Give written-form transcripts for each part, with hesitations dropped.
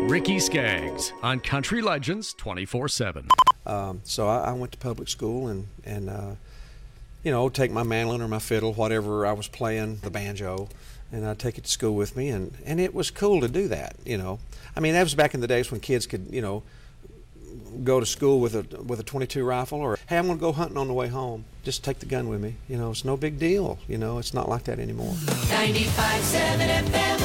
Ricky Skaggs on Country Legends 24/7. So I went to public school and take my mandolin or my fiddle, whatever I was playing, the banjo, and I'd take it to school with me, and it was cool to do that, I mean, that was back in the days when kids could, go to school with a .22 rifle, or, hey, I'm going to go hunting on the way home. Just take the gun with me. It's no big deal. It's not like that anymore. 95.7 FM.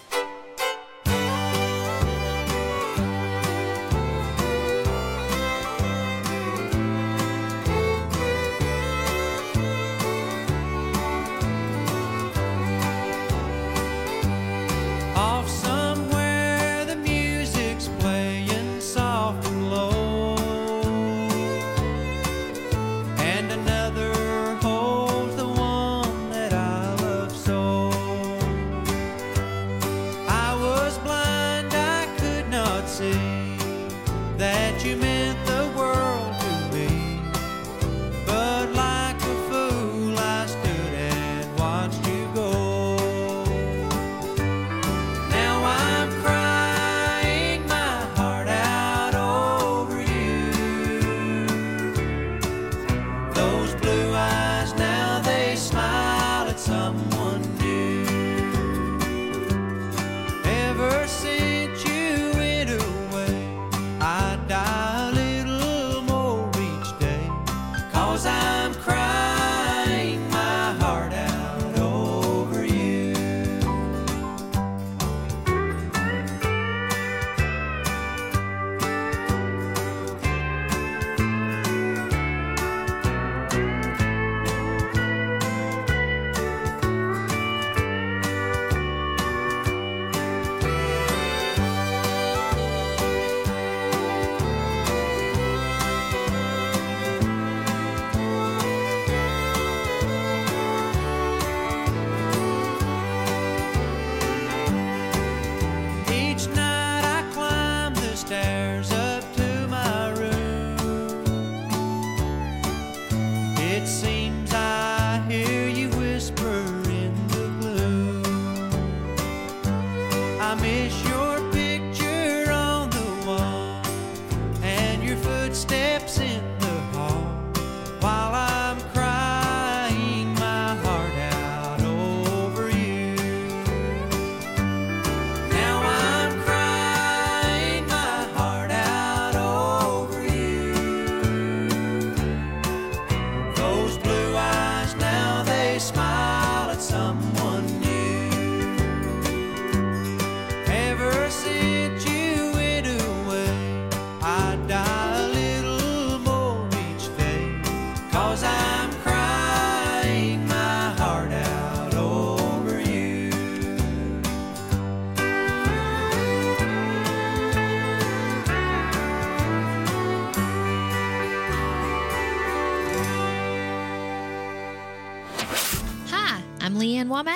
I'm Leanne Womack.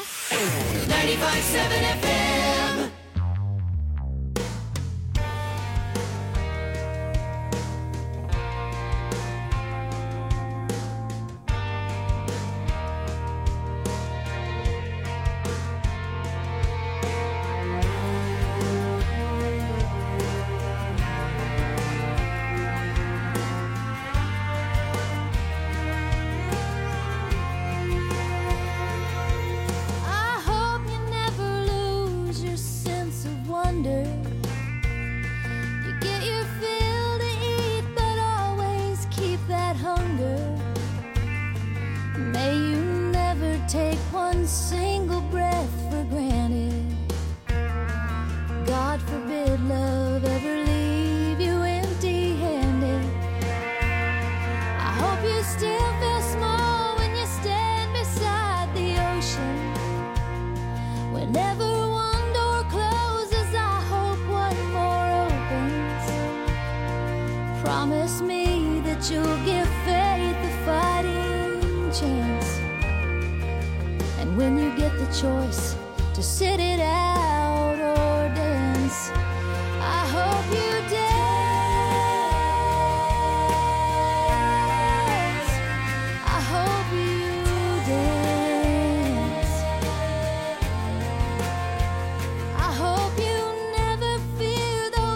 95.7 FM. Promise me that you'll give faith a fighting chance. And when you get the choice to sit it out or dance, I hope you dance. I hope you dance. I hope you never fear the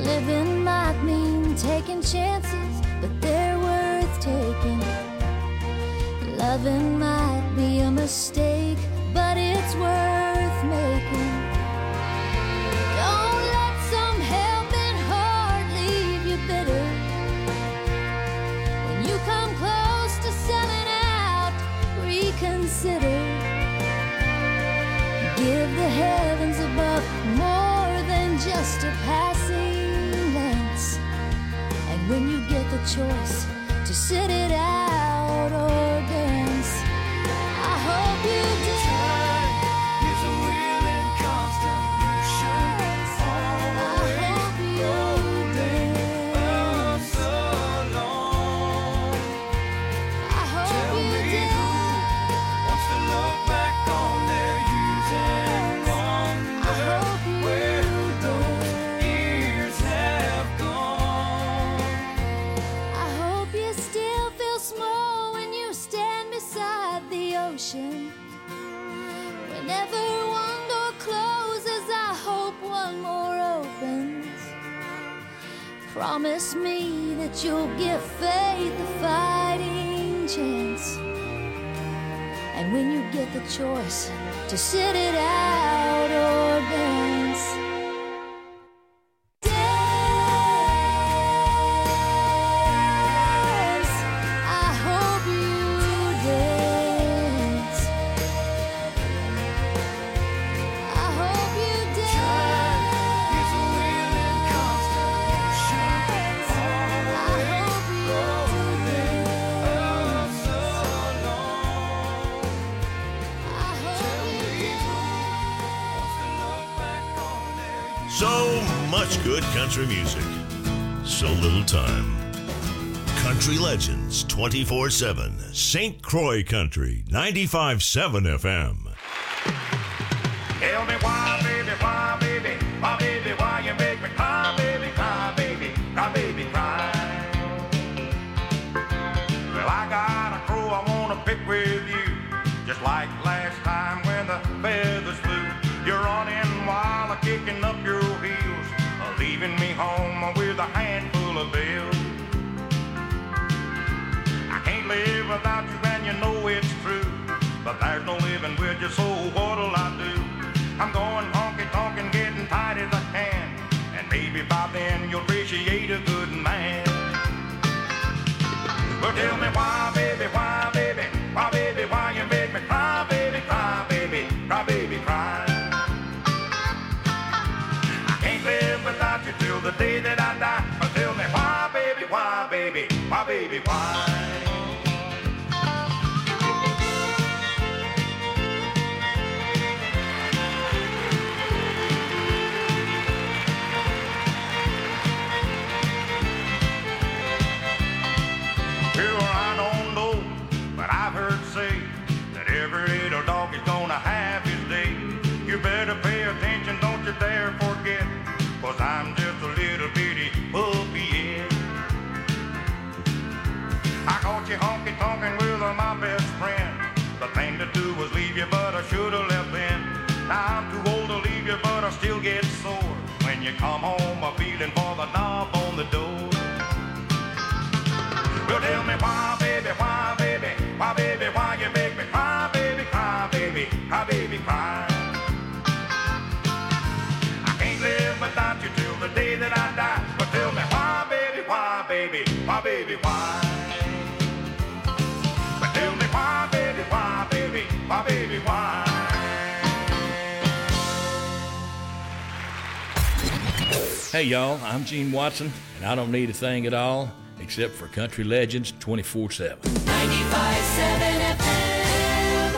Living might mean taking chances, but they're worth taking. Loving might be a mistake, but it's worth making. Don't let some helping heart leave you bitter. When you come close to selling out, reconsider. Give the heavens above more than just a passing glance. And when you get the choice to sit it out or dance, I hope you dance. Time is a wheel in constant motion, always rolling up so long. I hope you dance. Wants to look back on their years and wonder where those years have gone. I hope you still feel small when you stand beside the ocean. Whenever one door closes, I hope one more opens. Promise me that you'll give faith a fighting chance. And when you get the choice to sit it out or dance, dance. I hope you dance. I hope you dance. Time is a wheel in constant motion, always rolling up so long. I hope you dance. So much good country music, so little time. Country Legends 24/7, St. Croix Country 95.7 FM. Tell me why, baby, why you make me cry, baby, cry, baby, cry. Well, I got a crow I wanna pick with you, just like last time when the feathers flew. You're running wild, kicking up your heels, leaving me home with a handful of bills. I can't live without you and you know it's true, but there's no living with you, so what'll I do? I'm going honky-tonk, getting tight as I can, and maybe by then you'll appreciate a good man. Well, tell me why, baby, why you make me cry, baby, cry, cry. I can't live without you till the day that I die. But tell me why, baby, why? Well, I don't know, but I've heard say that every little dog is gonna have his day. You better pay attention, don't you dare forget, 'cause I'm just a little bitty puppy yet. I caught you honky-tonkin' with my best friend. The thing to do was leave you, but I should've left then. Now I'm too old to leave you, but I still get sore when you come home a feeling for the knob on the door. Well, tell me why, baby, why you make me cry, baby, cry. I can't live without you till the day that I die. But tell me why, baby, why? But tell me why, baby, why? Hey y'all, I'm Gene Watson, and I don't need a thing at all except for Country Legends 24/7. 95.7 FM.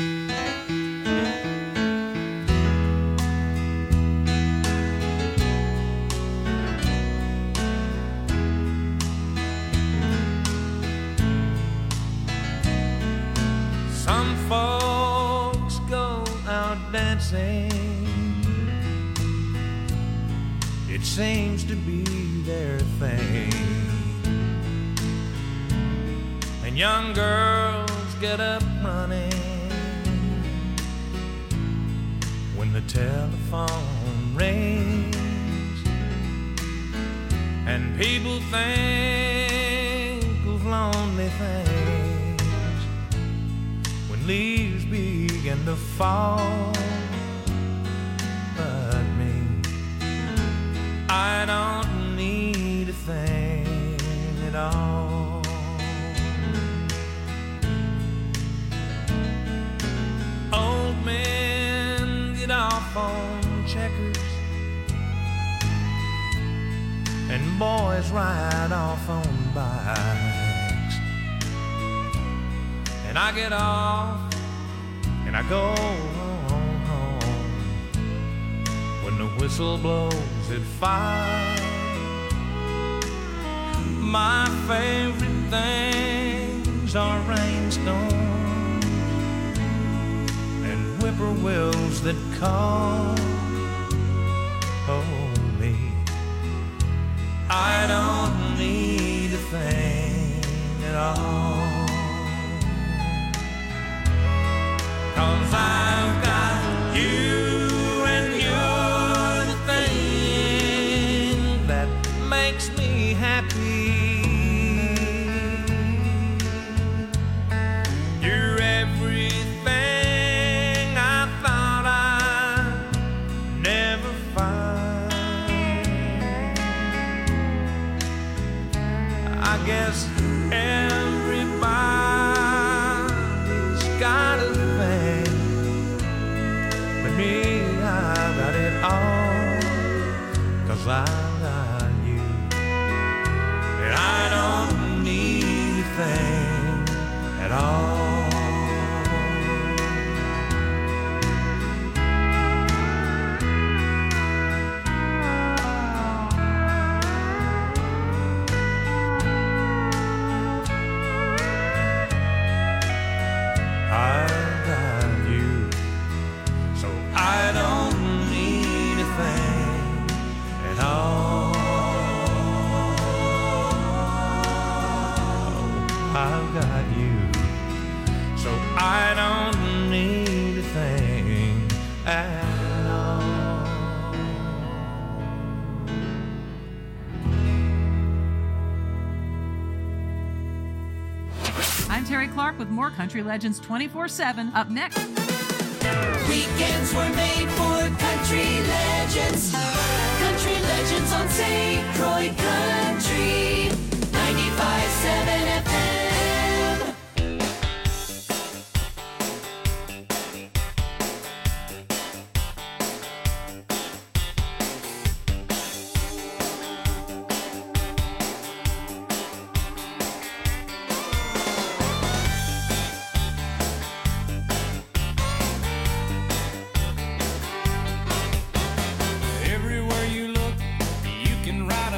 Some folks go out dancing. It seems to be their thing. And young girls get up running when the telephone rings. And people think of lonely things when leaves begin to fall. But me, I don't need a thing at all. Old men get off on checkers, and boys ride off on bikes. And I get off and I go home when the whistle blows at 5. My favorite things are rainstorms and whippoorwills that call. Oh, me, I don't need a thing at all, 'cause I've got you, and you're the thing that makes me happy. You're everything I thought I'd never find. I guess everybody's got a thing, but me, I got it all, 'cause I got you, and I don't need a thing at all. I've got you, so I don't need a thing at all. I've got you, so I don't need a thing at all. I'm Terry Clark with more Country Legends 24/7. Up next. Weekends were made for country legends. Country legends on St. Croix Country 95.7 FM. Everywhere you look, you can write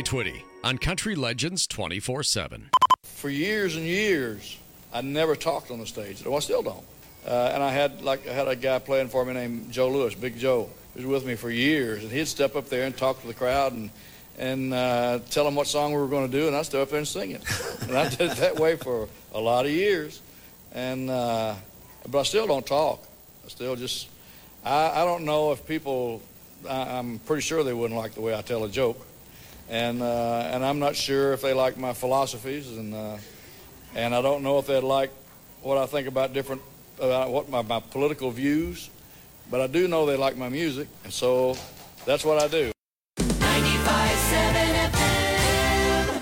Twitty on Country Legends 24/7. For years and years, I never talked on the stage. Well, I still don't. And I had a guy playing for me named Joe Lewis, Big Joe. He was with me for years, and he'd step up there and talk to the crowd and tell them what song we were going to do, and I'd step up there and sing it. And I did it that way for a lot of years. And but I still don't talk. I still just, I don't know if people, I'm pretty sure they wouldn't like the way I tell a joke. And I'm not sure if they like my philosophies, and I don't know if they'd like what I think about what my political views, but I do know they like my music, and so that's what I do. 95.7 FM.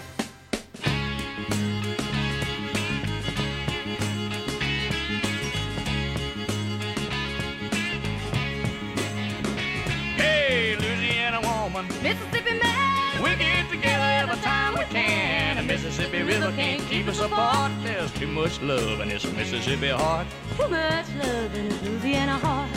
Hey, Louisiana woman, Mississippi man, we get together every time we can. The Mississippi River can't keep us apart. There's too much love in this Mississippi heart. too much love in this Louisiana heart.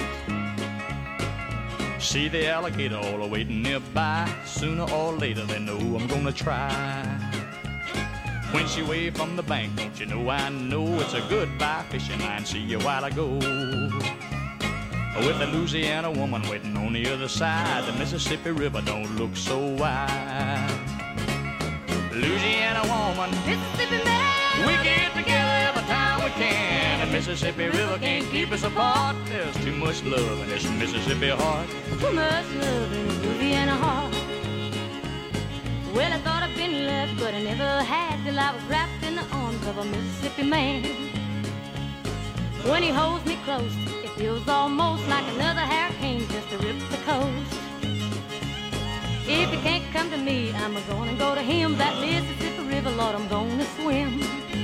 See the alligator all waiting nearby. Sooner or later they know I'm gonna try. When she waved from the bank, don't you know I know it's a goodbye fishing line. See you while I go. With the Louisiana woman waiting on the other side, the Mississippi River don't look so wide. Louisiana woman, Mississippi man, we get together every time we can. The Mississippi River can't keep us apart. There's too much love in this Mississippi heart. too much love in this Louisiana heart. Well, I thought I'd been left, but I never had till I was wrapped in the arms of a Mississippi man. When he holds me close, it feels almost like another hurricane just to rip the coast. If he can't come to me, I'm gonna go to him. That Mississippi River, Lord, I'm gonna swim.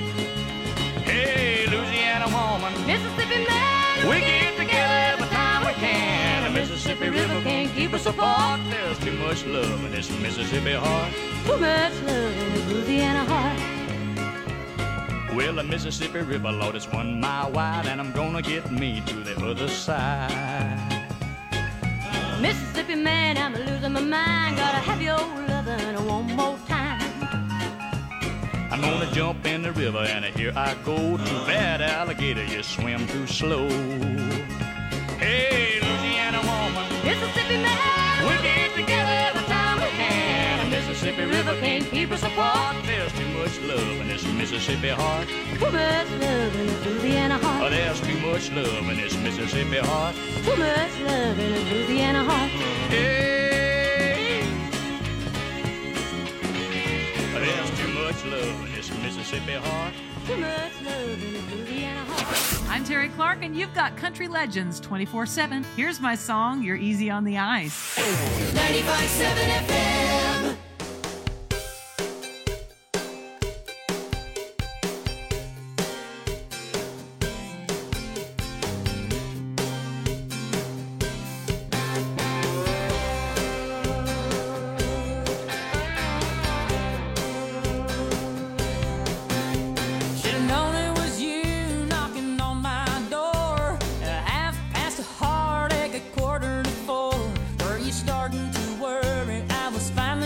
Hey, Louisiana woman, Mississippi man, we get together every time we can. The Mississippi River can't keep us apart. There's too much love in this Mississippi heart. too much love in this Louisiana heart. Well, the Mississippi River, Lord, it's 1 mile wide, and I'm gonna get me to the other side. Mississippi man, I'm losing my mind. Gotta have your lovin' one more time. I'm gonna jump in the river, and here I go. Too bad, alligator, you swim too slow. Hey, Louisiana woman, Mississippi man, we get together every time we can. The Mississippi River can't keep us apart. There's too much love in this Mississippi heart. too much love in this Louisiana Oh, heart. there's too much love in this Mississippi heart. too much love in this Louisiana heart. Hey, there's too much love in this Mississippi heart. too much love in this Louisiana heart. I'm Terry Clark, and you've got Country Legends 24/7. Here's my song, You're Easy on the Ice. 95.7 FM. Should've known it was you knocking on my door at 1/2 past a heartache, 3:45. Were you starting to worry I was finally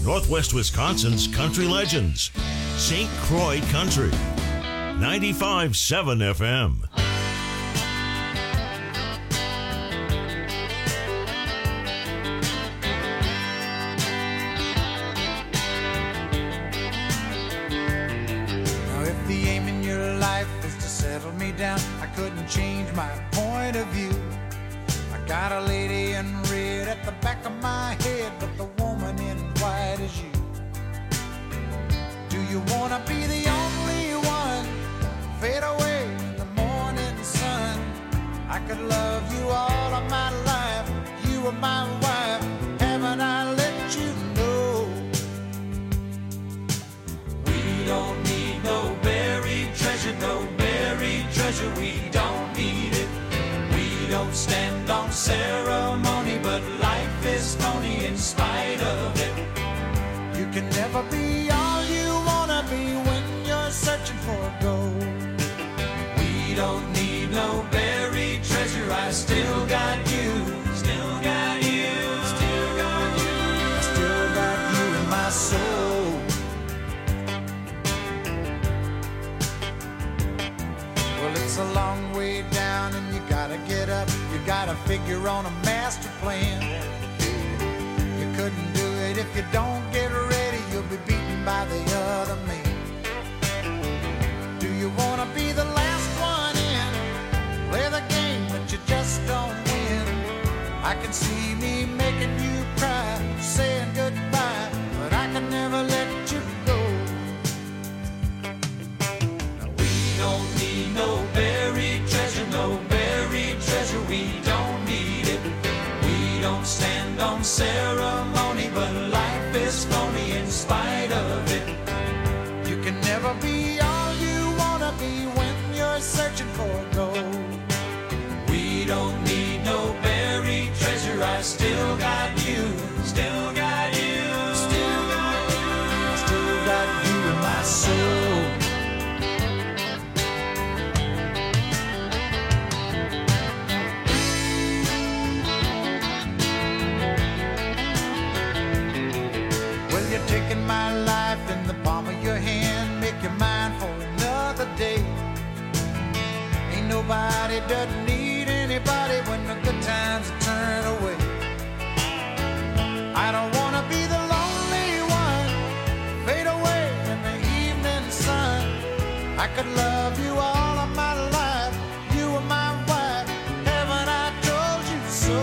Northwest Wisconsin's country legends. St. Croix Country. 95.7 FM. Now if the aim in your life is to settle me down, I couldn't change my point of view. I got a lady in red at the back of my head, but the woman in white is you. Do you wanna be the only one? Fade away in the morning sun. I could love you all of my life. You are my wife. Haven't I let you know? We don't need no buried treasure, no buried treasure. We don't need it. We don't stand on ceremony, but life is phony in spite of it. You can never be all you wanna be when you're searching for gold. We don't need no buried treasure. I still got you, still got you, still got you. I still got you in my soul. Well, it's a long way down and you gotta get up. You gotta figure on a master plan. You couldn't do it if you don't get ready. You'll be beaten by the other man. Do you wanna be the last one in? Play the game but you just don't win. I can see me making you cry, saying goodbye, but I can never let you go. We don't need no buried treasure, no buried treasure. We don't need it. We don't stand on ceremony, but life is phony in spite of it. You can never be all you wanna be when you're searching for gold. We don't need no buried treasure. I still got you, still got you, still got you, still got you in my soul. Well, you're taking my life in the palm of your hand. Make your mind for another day. Ain't nobody doesn't need anybody when the good times turn away. I don't wanna be the lonely one, fade away in the evening sun. I could love you all of my life. You are my wife. Haven't I told you so?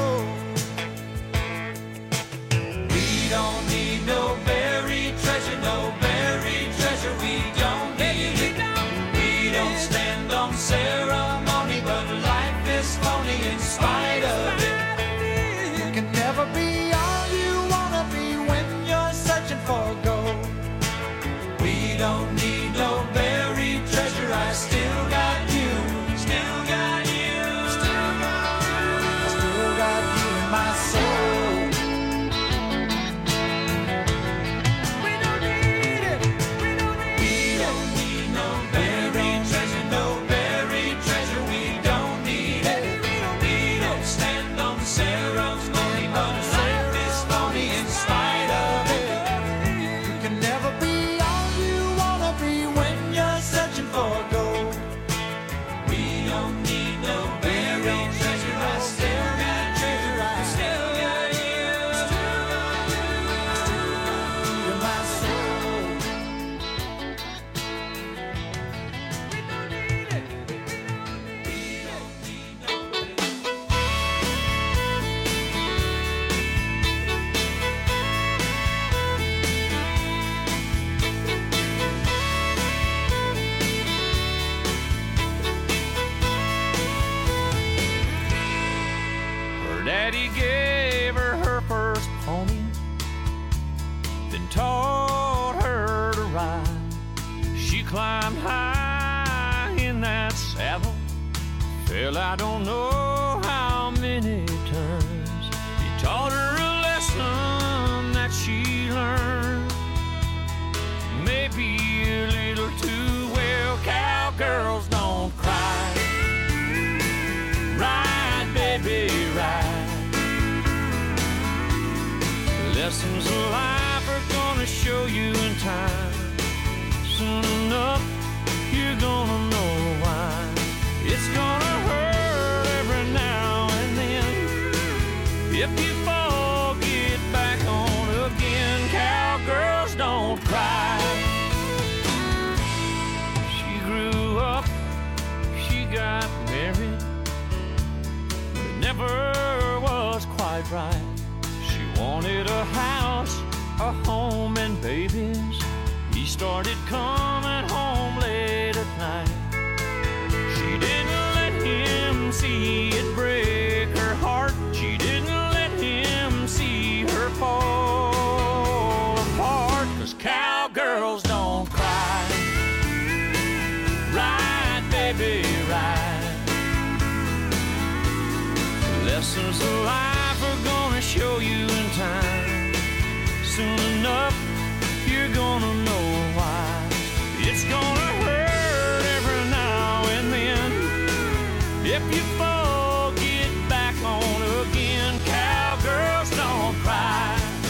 We don't need no buried treasure, no buried treasure. We don't need it. We don't stand on ceremony, but life is phony in spite of it. You can never be all you wanna be when you're searching for gold. We don't need no buried treasure. I still got you, still got you, still got you, still got you in my soul. We don't need it. We don't need no buried treasure, no buried treasure. We don't need it. We don't stand on ceremony, but life is phony in spite of it. You can never be all you wanna be when you're searching for gold. We don't need no buried treasure. I still got treasure. I still got you, still got you, still got you in my soul. We don't need it. We don't need no Her daddy gave her her first pony, then taught her to ride. She climbed high in that saddle, fell I don't know how many times. He taught her a lesson that she learned, maybe a little too well. Cowgirls don't cry. Ride, baby, ride. Lessons of life are gonna show you in time. Soon enough, you're gonna know why. It's gonna hurt every now and then. If you fall, get back on again. Cowgirls don't cry. She grew up, she got married, but it never was quite right. She wanted a house, a home, and babies. He started coming home late at night. She didn't let him see it break her heart. She didn't let him see her fall apart. 'Cause cowgirls don't cry. Right, baby, right. Lessons of life are gonna show you in time. Soon enough, you're gonna know why. It's gonna hurt every now and then. If you fall, get back on again. Cowgirls don't cry.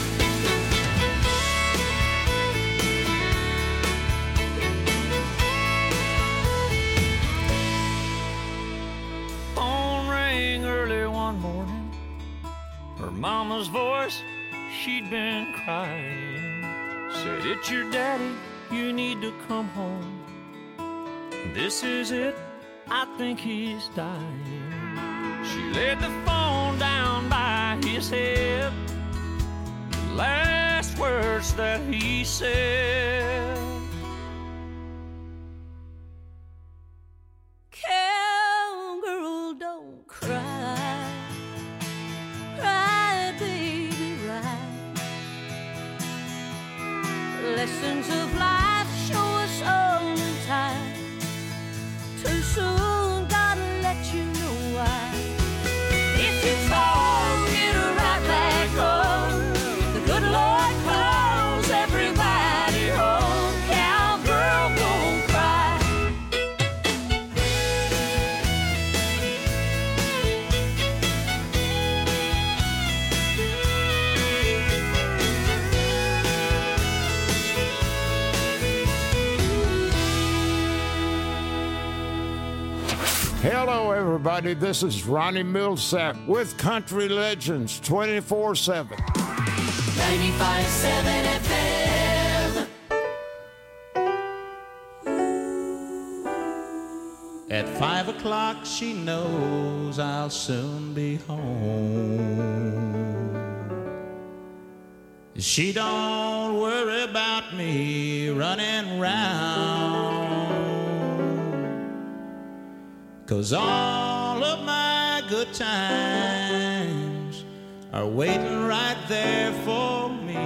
Phone rang early one morning. Her mama's voice, she'd been crying. Said, "It's your daddy, you need to come home. This is it, I think he's dying." She laid the phone down by his head. The last words that he said, Cowgirl, don't cry. Cry, baby, right. Lessons of life show us all in time. Too soon, gotta let you know why. If you fall, get right back on. The good Lord calls everybody home. Cowgirl, don't cry. Hello, everybody. This is Ronnie Millsap with Country Legends 24/7. 95.7 FM. At 5 o'clock, she knows I'll soon be home. She don't worry about me running round, 'cause all of my good times are waiting right there for me.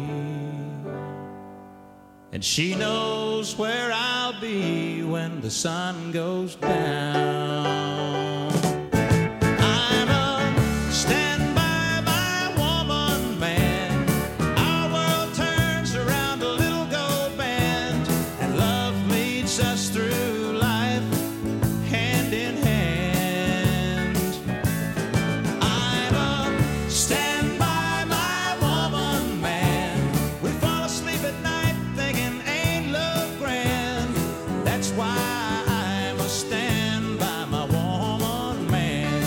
And she knows where I'll be when the sun goes down. I'm a stand-by my woman, man. Our world turns around a little gold band, and love leads us through life hand in hand. I'm a stand-by my woman, man. We fall asleep at night thinking, ain't love grand? That's why I must stand by my woman, man.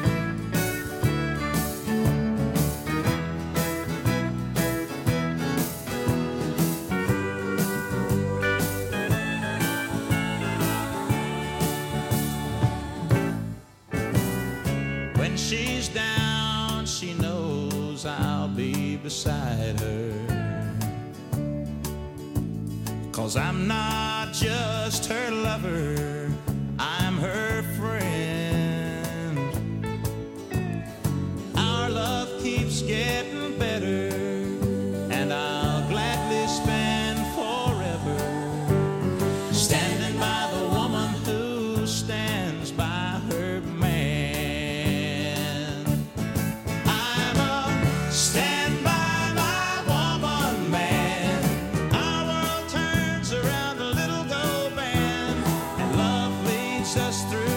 When she's down, she knows I'll be beside her. 'Cause I'm not just her lover, I'm her friend. Our love keeps getting better, and I'll gladly spend forever standing by the woman who stands by her man. I'm a stand by my woman, man. Our world turns around a little gold band, and love leads us through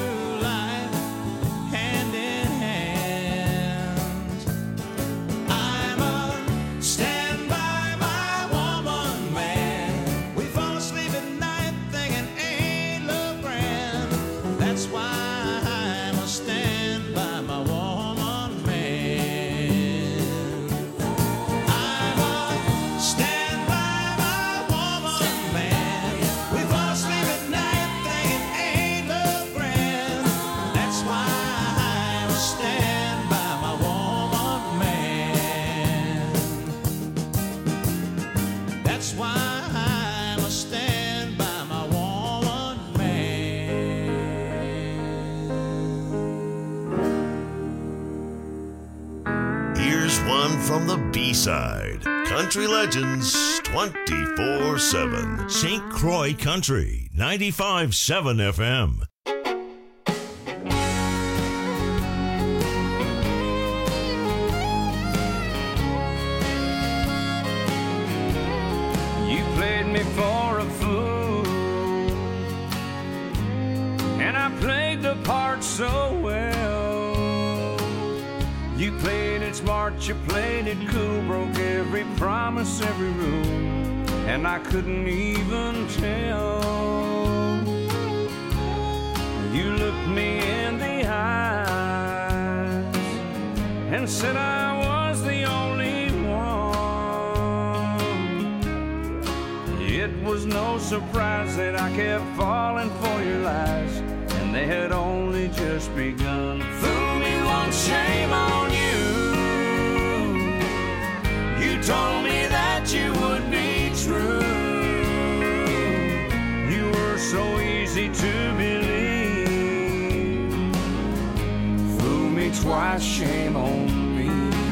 Here's one from the B-side. Country Legends 24/7. St. Croix Country 95.7 FM. You played me for a fool, and I played the part so well. You played it smart, you played it cool, broke every promise, every rule, and I couldn't even tell. You looked me in the eyes and said I was the only one. It was no surprise that I kept falling for your lies, and they had only just begun. Fool me once, shame on you. You told me that you would be true. You were so easy to believe. Fool me twice, shame on me.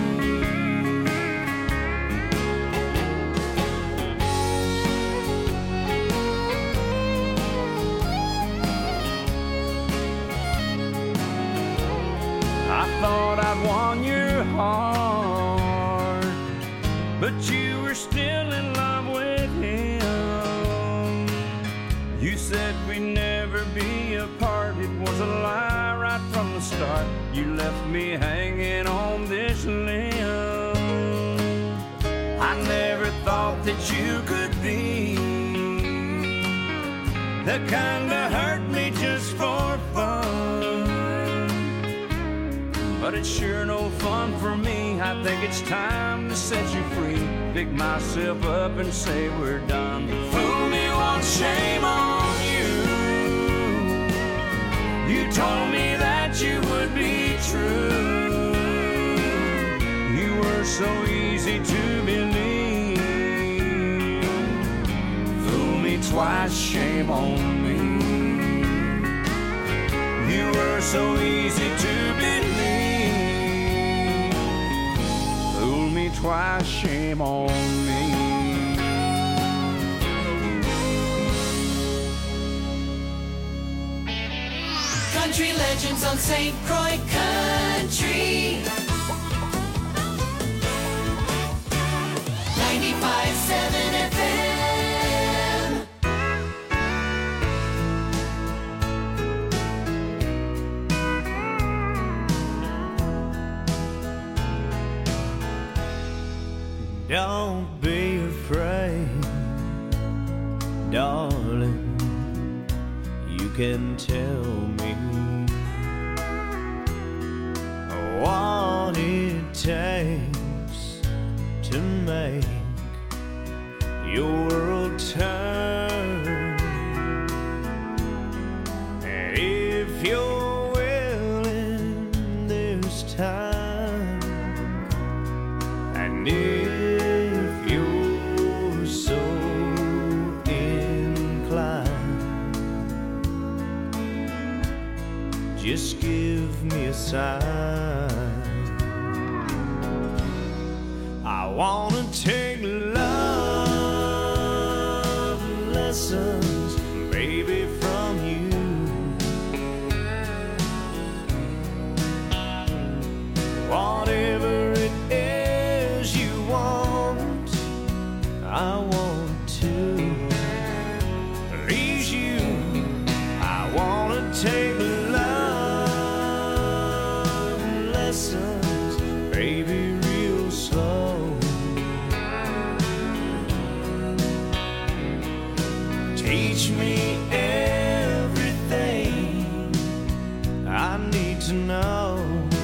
I thought I'd won your heart, but you were still in love with him. You said we'd never be apart. It was a lie right from the start. You left me hanging on this limb. I never thought that you could be the kind that hurt me just for fun. But it's sure no fun for me. I think it's time to set you free. Pick myself up and say we're done. Fool me once, shame on you. You told me that you would be true. You were so easy to believe. Fool me twice, shame on me. You were so easy to believe. Fool me twice, shame on me. Country Legends on St. Croix Country 95.7 FM. Don't be afraid, darling. You can tell me what it takes to make your world turn. And if you're willing this time, and if you're so inclined, just give me a sign. I wanna take love lessons, baby, from you. Whatever it is you want, I want to please you. I wanna take love lessons, baby, real slow. Teach me everything I need to know.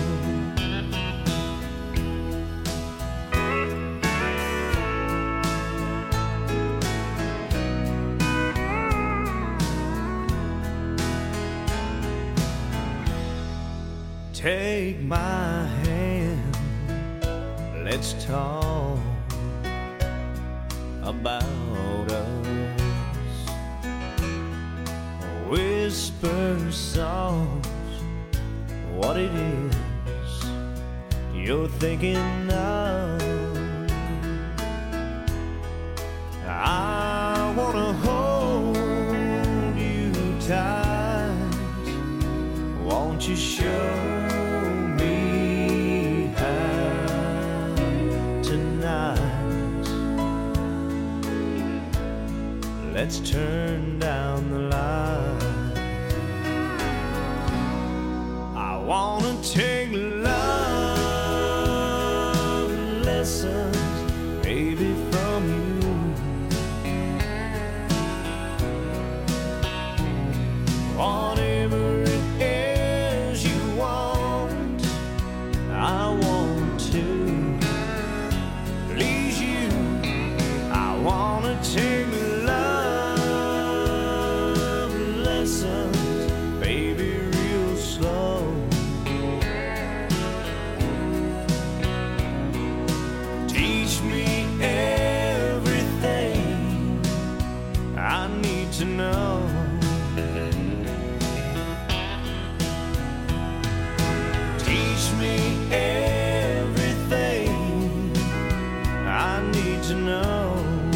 Take my hand, let's talk about us. Whisper soft what it is you're thinking of. I wanna hold you tight. Won't you show me how tonight? Let's turn down the light. I wanna take love lessons, baby, from you. Whatever it is you want, I want to please you. I wanna take love lessons, baby, real slow. Teach me everything I need to know. Teach me everything I need to know.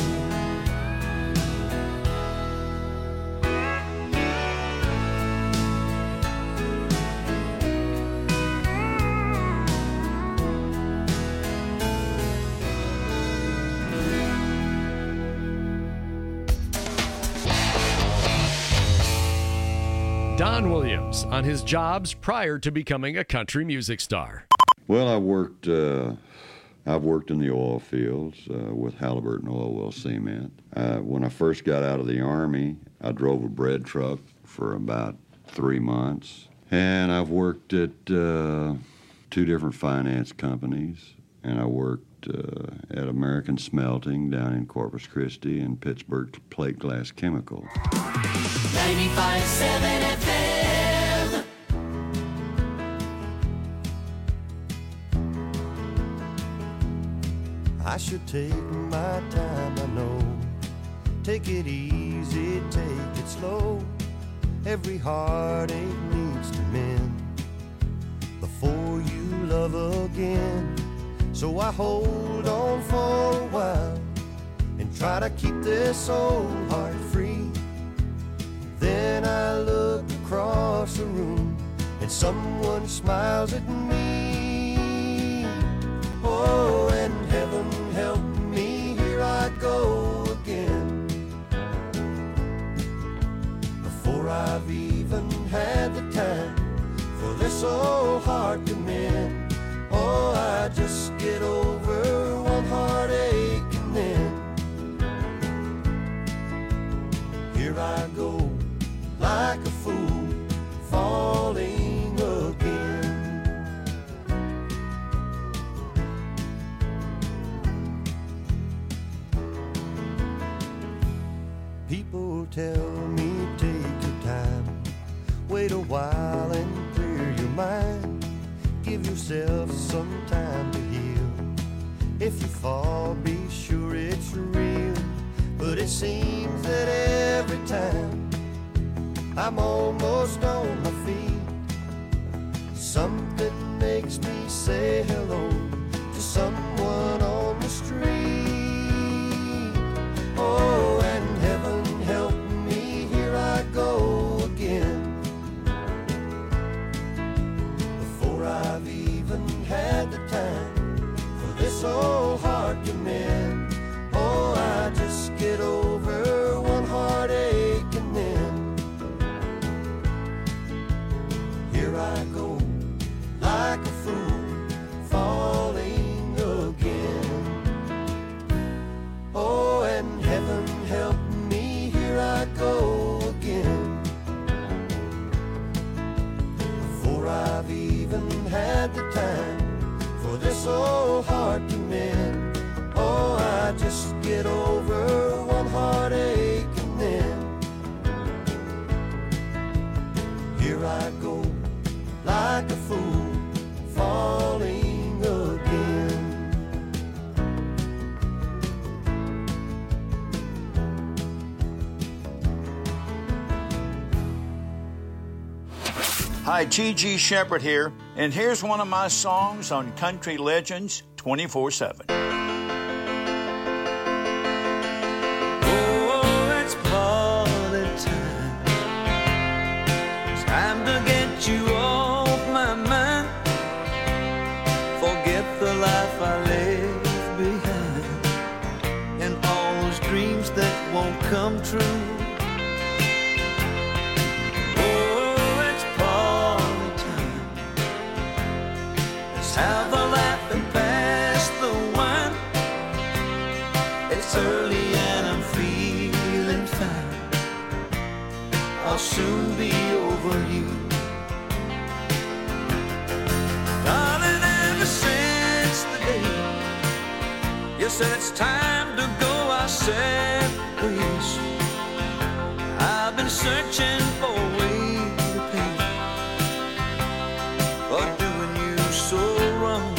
Don Williams on his jobs prior to becoming a country music star. Well, I've worked in the oil fields with Halliburton Oil Well Cement. When I first got out of the Army, I drove a bread truck for about 3 months. And I've worked at 2 different finance companies. And I worked at American Smelting down in Corpus Christi and Pittsburgh Plate Glass Chemical. 95.7 FM. I should take my time, I know. Take it easy, take it slow. Every heartache needs to mend before you love again. So I hold on for a while and try to keep this old heart free. Then I look across the room and someone smiles at me. Oh, and heaven help me, here I go again. Before I've even had the time for this old heart to mend. Oh, I just get over one heartache and then here I go like a fool falling again. People tell me take your time, wait a while and clear your mind. Give yourself some time to heal. If you fall, be sure it's real. But it seems that every time I'm almost on my feet, something makes me say hello to someone on the street. Oh, and heaven help me, here I go again. I've even had the time for this old heart to mend. Oh, I just get over one heartache and then here I go like a fool falling again. Oh, and heaven help me, here I go again. Before I've even had the time for this old heart to mend. Oh, I just get over one heartache and then here I go like a fool falling again. Hi, G.G. Shepherd here, and here's one of my songs on Country Legends 24/7. Oh, it's party time. It's time to get you off my mind. Forget the life I left behind and all those dreams that won't come true. Have a laugh and pass the wine. It's early and I'm feeling fine. I'll soon be over you. Darling, ever since the day you said it's time to go our separate ways, I've been searching for a way to pay for doing you so wrong.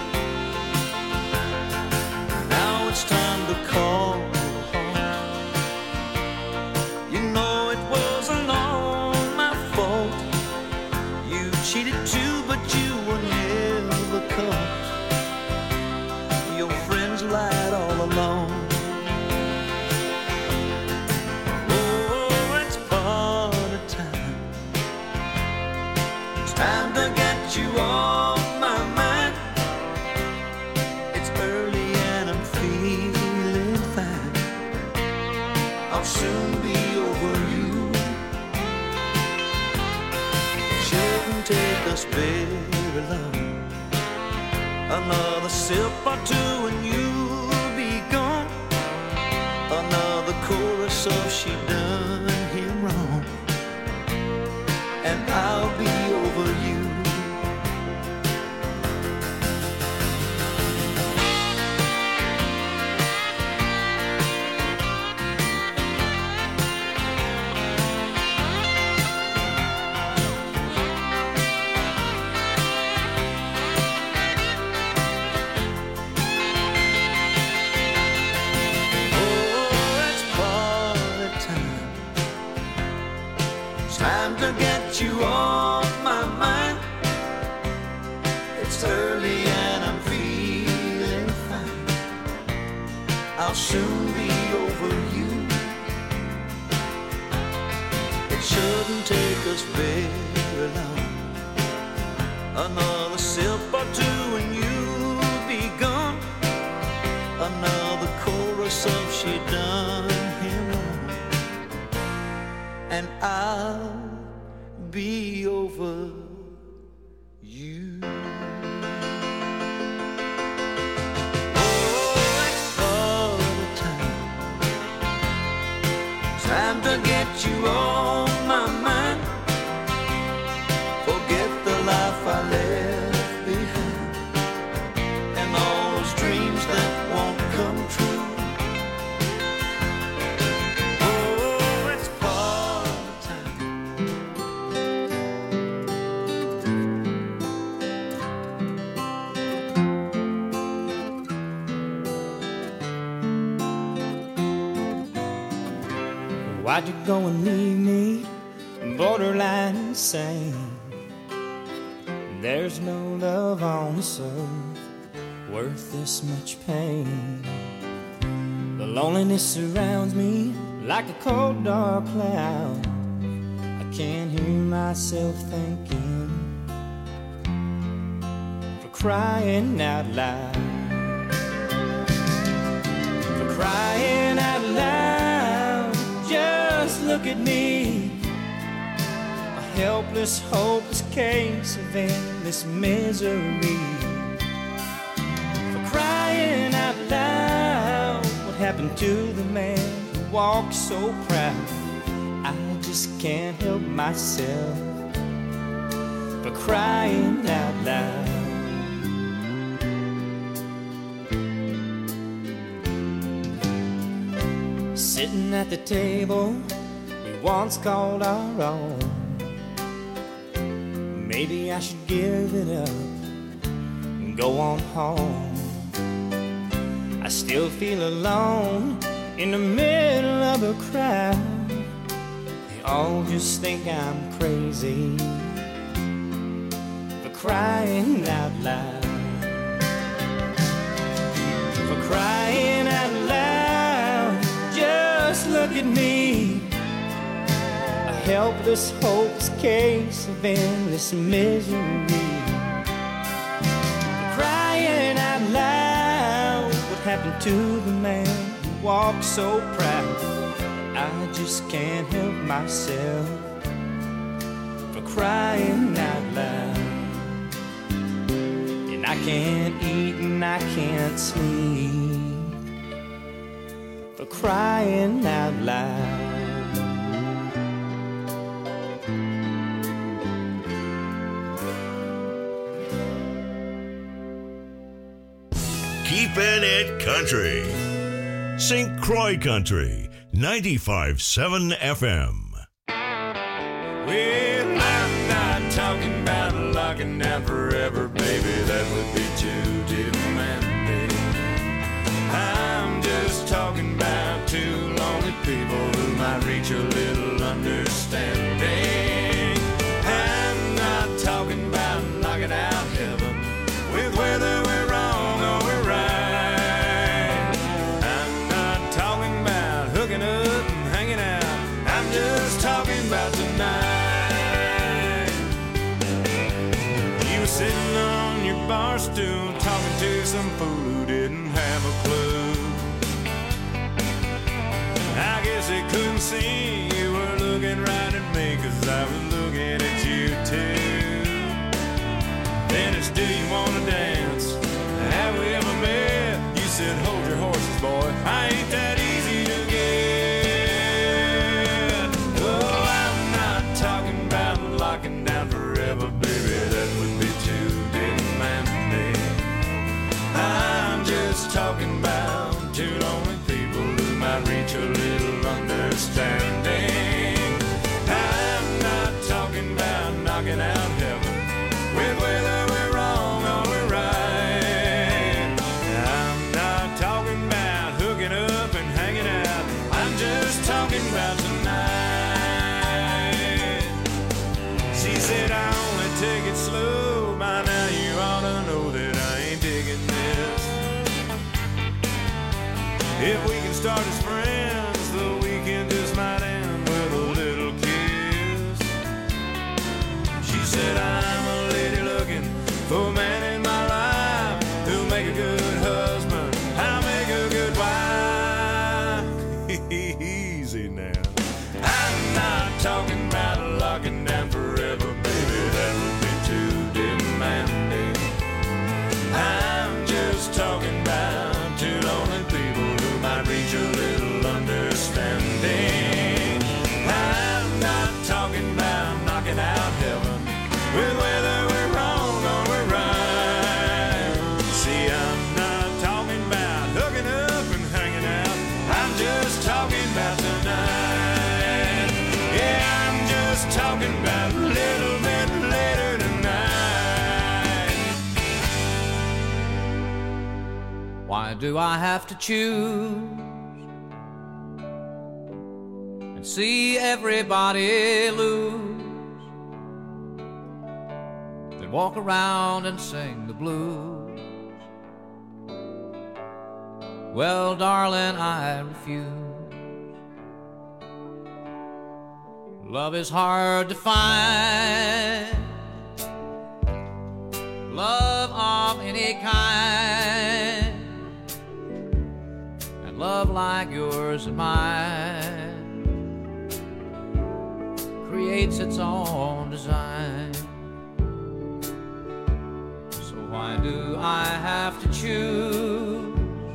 Now it's time to call you home. You know it wasn't all my fault. You cheated too, but you were never caught. Your friends lied all along. Oh, it's party time. It's time to get you off my mind. It's early and I'm feeling fine. I'll soon be over you. It shouldn't take us very long. Another sip or two and you'll be gone. Another chorus of she done him wrong, and I'll be over you. Time to get you off my mind. It's early and I'm feeling fine. I'll soon be over you. It shouldn't take us very long. Another sip or two and you'll be gone. Another chorus of she done him wrong, and I'll be over you. Oh, it's party time. Time to get you off my mind. Forget the life I left behind and all those dreams that won't come true. Why'd you go and leave me borderline insane? There's no love on this earth worth this much pain. The loneliness surrounds me like a cold dark cloud. I can't hear myself thinking for crying out loud. For crying out loud, just look at me, a helpless, hopeless case of endless misery. For crying out loud, what happened to the man who walked so proud? I just can't help myself for crying out loud. Sitting at the table we once called our own. Maybe I should give it up and go on home. I still feel alone in the middle of a crowd. They all just think I'm crazy, crying out loud. For crying out loud, just look at me. A helpless, hopeless case of endless misery. For crying out loud, what happened to the man who walked so proud? I just can't help myself. For crying out loud, and I can't eat and I can't sleep. For crying out loud. Keepin' It Country. St. Croix Country, 95.7 FM. Well, I'm not talking about locking down forever, baby. That would be too demanding. I'm just talking about two lonely people who might reach a little understanding. I'm not talking about knocking out heaven with whether we're wrong or we're right. I'm not talking about hooking up and hanging out. I'm just talking about tonight. You were sitting on your bar stool talking to some fool who didn't have a clue. I guess they couldn't see you were looking right at me, 'cause I was looking at you too. Then it's, do you wanna dance? Have we ever met? You said, hold your horses, boy. I ain't that easy to get. Oh, I'm not talking about locking down forever, baby. That would be too demanding. I'm just talking about two lonely people who might reach a little understanding. I'm not talking about knocking out heaven with whether we're wrong or we're right. I'm not talking about hooking up and hanging out. I'm just talking about tonight. She said, I only take it slow. By now you ought to know that I ain't digging this. If we can start as friends, the weekend just might end with a little kiss. She said, I'm a lady looking for a man in my life who'll make a good husband, I'll make a good wife. Easy now. I'm not talking about locking down forever, baby. That would be too demanding. I'm just talking about two lonely people who might reach a little understanding. I'm not talking about knocking out heaven with whether we're wrong or we're right. See, I'm not talking about hooking up and hanging out. I'm just talking about tonight. Yeah, I'm just talking about a little bit later tonight. Why do I have to choose and see everybody lose, then walk around and sing the blues? Well, darling, I refuse. Love is hard to find, love of any kind, and love like yours and mine creates its own design. So why do I have to choose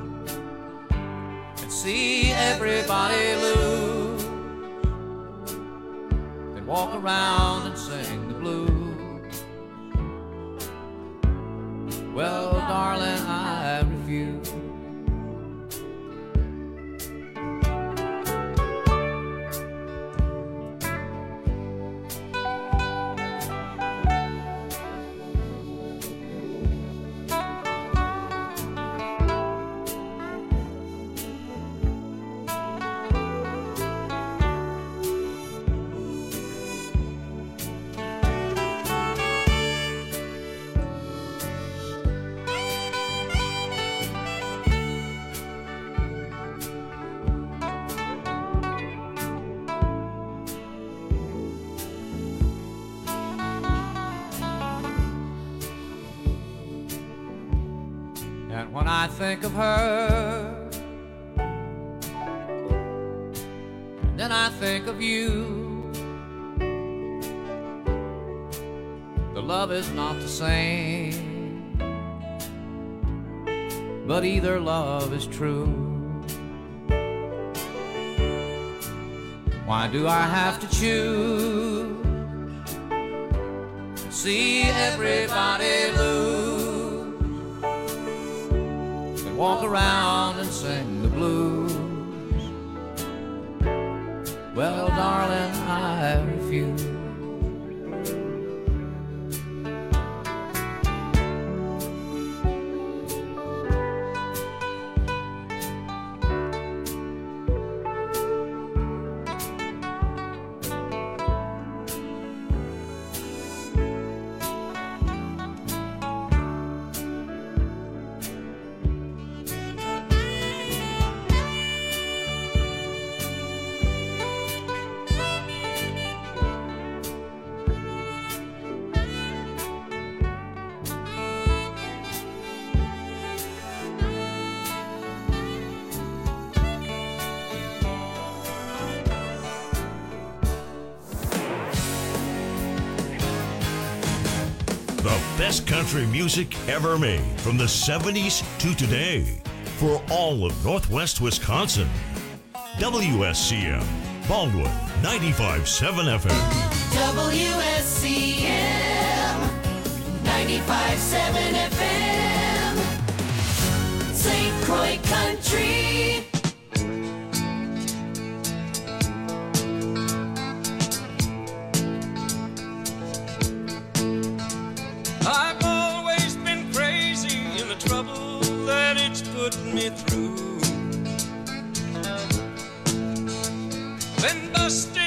and see everybody lose, then walk around and sing the blues? Well, darling, I refuse. I think of her, then I think of you. The love is not the same, but either love is true. Why do I have to choose? See everybody lose and walk around and sing the blues. Well, darling, I refuse. Best country music ever made from the 70s to today for all of Northwest Wisconsin. WSCM, Baldwin, 95.7 FM. WSCM 95.7 FM, St. Croix Country. I've always been crazy in the trouble that it's put me through. Been busted